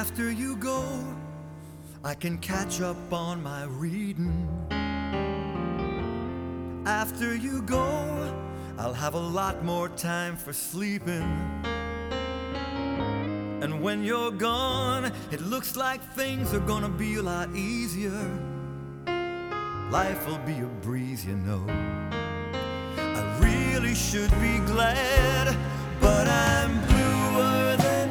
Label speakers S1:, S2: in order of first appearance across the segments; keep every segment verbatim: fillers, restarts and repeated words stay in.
S1: After you go, I can catch up on my reading. After you go, I'll have a lot more time for sleeping. And when you're gone, it looks like things are gonna be a lot easier. Life will be a breeze, you know. I really should be glad, but I'm bluer than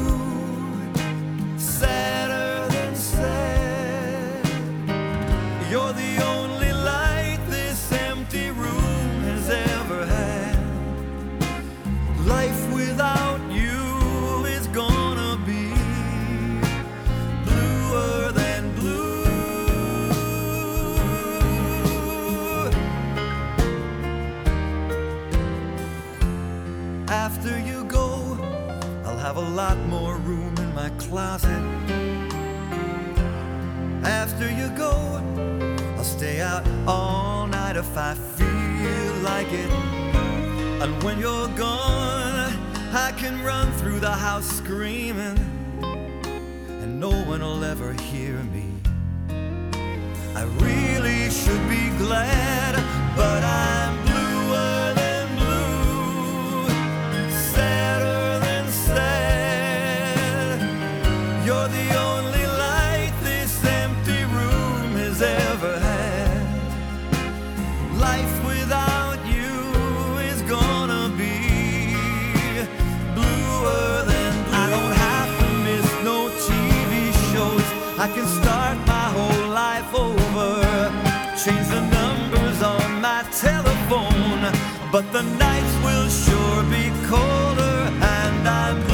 S1: blue, sadder than sad. You're the only light this empty room has ever had. Life without you is gonna be bluer than blue. After you go, I'll have a lot more room in my closet. After you go, I'll stay out all night if I feel like it. And when you're gone, I can run through the house screaming, and no one will ever hear me. I really should be glad, but I'm bluer than blue, sadder than sad. You're the only light this empty room has ever had. Life without you is gonna be bluer than blue. I don't have to miss no T V shows. I can start my whole life over, change the numbers on my telephone, but the nights will sure be colder, and I'm